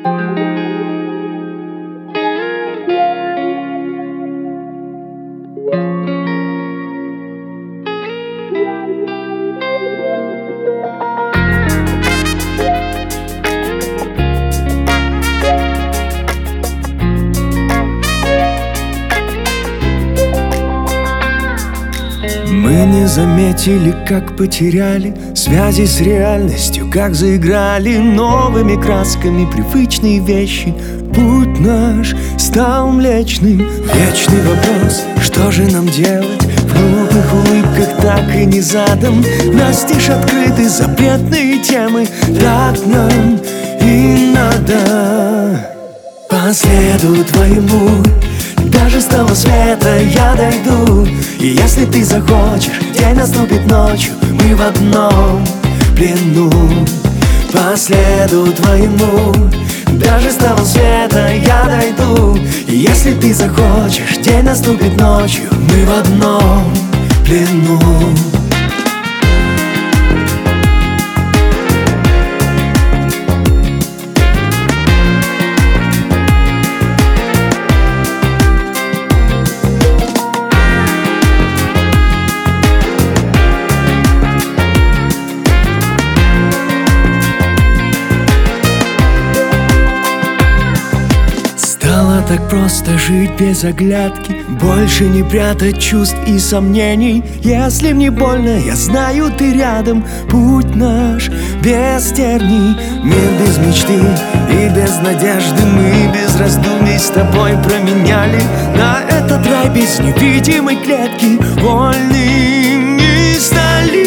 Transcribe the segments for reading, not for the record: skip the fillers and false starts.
Мы не заметили, как потеряли связи с реальностью, как заиграли новыми красками привычные вещи. Путь наш стал млечным. Вечный вопрос, что же нам делать? В глупых улыбках так и не задан. Настежь открыты запретные темы. Так нам и надо. По следу твоему даже с того света я дойду. И если ты захочешь, день наступит ночью, мы в одном плену. По следу твоему даже с того света я дойду. И если ты захочешь, день наступит ночью, мы в одном плену. Так просто жить без оглядки, больше не прятать чувств и сомнений. Если мне больно, я знаю, ты рядом. Путь наш без терний, мир без мечты и без надежды. Мы без раздумий с тобой променяли на этот рай без невидимой клетки. Вольными стали.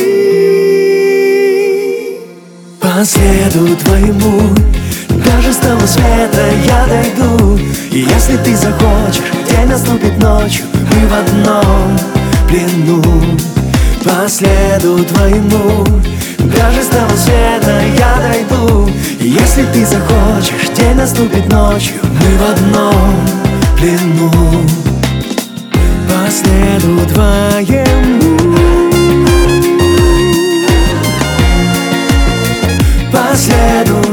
По следу твоему даже с того света я дойду. И если ты захочешь, день наступит ночью, мы в одном плену. По следу твоему даже с того света я дойду. И если ты захочешь, день наступит ночью, мы в одном плену. По следу твоему, по следу